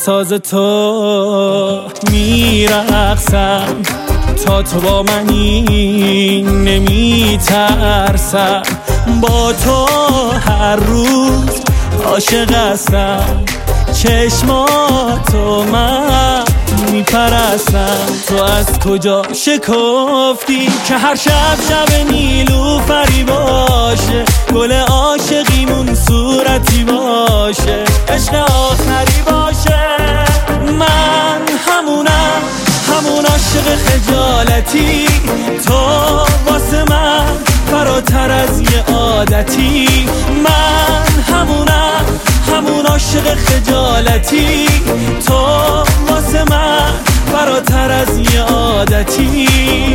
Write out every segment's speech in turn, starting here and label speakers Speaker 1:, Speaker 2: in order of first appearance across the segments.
Speaker 1: ساز تو میرقصم، تا تو با منی نمیترسم، با تو هر روز عاشق هستم، چشماتو من میپرستم. تو از کجا شکفتی که هر شب شب نیلوفری باشه، گل عاشقیمون صورتی باشه، عشق آخری باشه. من همونم، همون عاشق خجالتی، تو واسه من فراتر از یه عادتی. من همونم، همون عاشق خجالتی، تو واسه من فراتر از یه عادتی.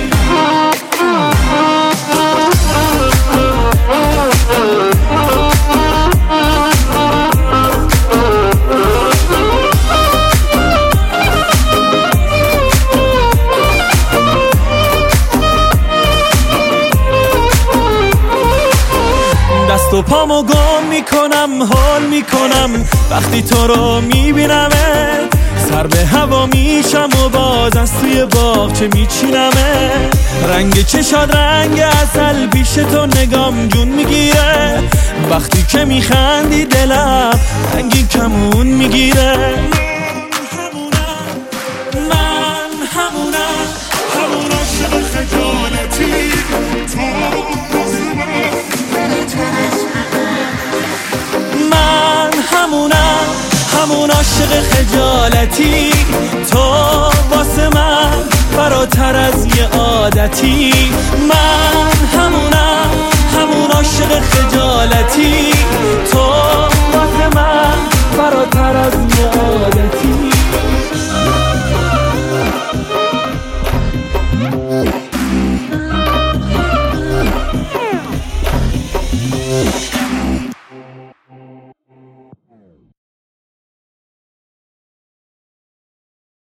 Speaker 1: دست و پامو گم میکنم، حال میکنم وقتی تو رو میبینمه، سر به هوا میشم و باز از توی باغچه میچینمه. رنگ چشاد رنگ عسل، پیش تو نگام جون میگیره، وقتی که میخندی دلم رنگی کمون میگیره. من همونم، همون عاشق خجالتی، من همونم، همون عاشق خجالتی، تو واسه من فراتر از یه عادتی. من همونم، همون عاشق خجالتی، تو واسه من فراتر از یه عادتی.